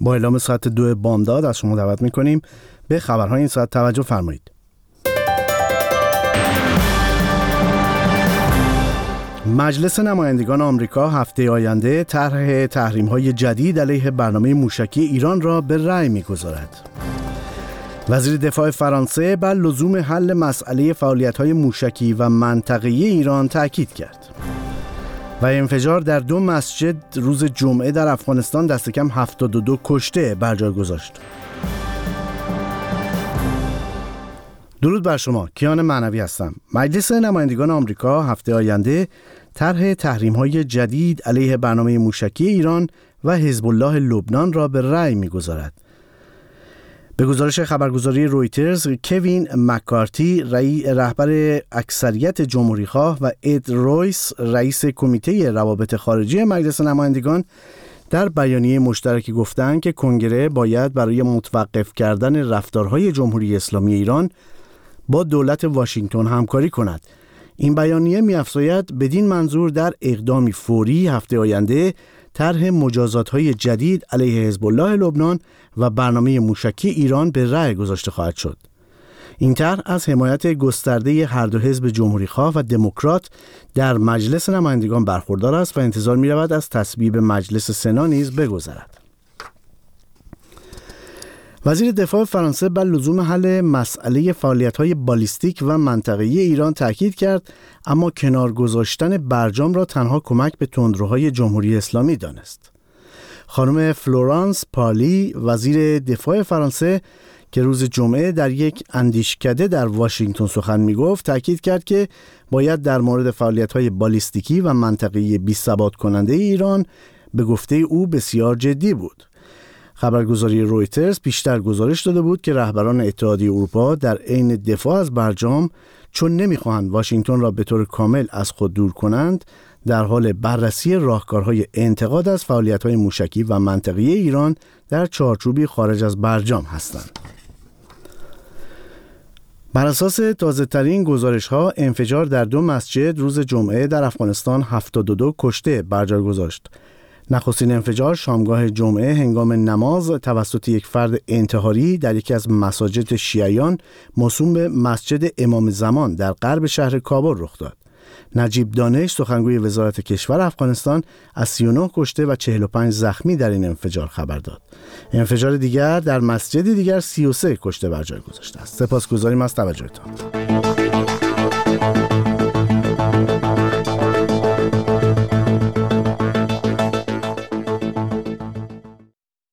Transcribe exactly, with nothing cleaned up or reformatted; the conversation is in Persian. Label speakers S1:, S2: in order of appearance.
S1: با اعلام ساعت دو بامداد از شما دعوت میکنیم به خبرهای این ساعت توجه فرمایید. مجلس نمایندگان آمریکا هفته آینده طرح تحریم‌های جدید علیه برنامه موشکی ایران را به رأی می‌گذارد. وزیر دفاع فرانسه بر لزوم حل مسئله فعالیت‌های موشکی و منطقه‌ای ایران تاکید کرد. و انفجار در دو مسجد روز جمعه در افغانستان دست کم هفتاد و دو کشته بر جای گذاشت. درود بر شما، کیان معنوی هستم. مجلس نمایندگان آمریکا هفته آینده طرح تحریم‌های جدید علیه برنامه موشکی ایران و حزب الله لبنان را به رأی می‌گذارد. به گزارش خبرگزاری رویترز، کوین مکارتی رهبر اکثریت جمهوری‌خواه و اد رویس رئیس کمیته روابط خارجی مجلس نمایندگان در بیانیه مشترکی گفتند که کنگره باید برای متوقف کردن رفتارهای جمهوری اسلامی ایران با دولت واشنگتن همکاری کند. این بیانیه می‌افزاید بدین منظور در اقدامی فوری هفته آینده طرح مجازات‌های جدید علیه حزب الله لبنان و برنامه موشکی ایران به رأی گذاشته خواهد شد. این طرح از حمایت گسترده هر دو حزب جمهوری‌خواه و دموکرات در مجلس نمایندگان برخوردار است و انتظار می‌رود از تصویب مجلس سنا نیز بگذرد. وزیر دفاع فرانسه بر لزوم حل مسئله فعالیت‌های بالیستیک و منطقه‌ای ایران تاکید کرد، اما کنار گذاشتن برجام را تنها کمک به تندروهای جمهوری اسلامی دانست. خانم فلورانس پارلی، وزیر دفاع فرانسه، که روز جمعه در یک اندیشکده در واشنگتن سخن می‌گفت، تاکید کرد که باید در مورد فعالیت‌های بالیستیکی و منطقه‌ای بی‌ثبات کننده ایران به گفته او بسیار جدی بود. خبرگزاری رویترز پیشتر گزارش داده بود که رهبران اتحادیه اروپا در عین دفاع از برجام، چون نمی‌خواهند واشنگتن را به طور کامل از خود دور کنند، در حال بررسی راهکارهای انتقاد از فعالیت‌های موشکی و منطقه‌ای ایران در چارچوبی خارج از برجام هستند. بر اساس تازه‌ترین گزارش‌ها، انفجار در دو مسجد روز جمعه در افغانستان هفتاد و دو کشته بر جای گذاشت. نخستین انفجار شامگاه جمعه هنگام نماز توسط یک فرد انتحاری در یکی از مساجد شیعیان موسوم به مسجد امام زمان در غرب شهر کابل رخ داد. نجیب دانش، سخنگوی وزارت کشور افغانستان، از سی و نه کشته و چهل و پنج زخمی در این انفجار خبر داد. انفجار دیگر در مسجد دیگر سی و سه کشته بر جای گذاشته است. سپاسگزاریم از توجهتان.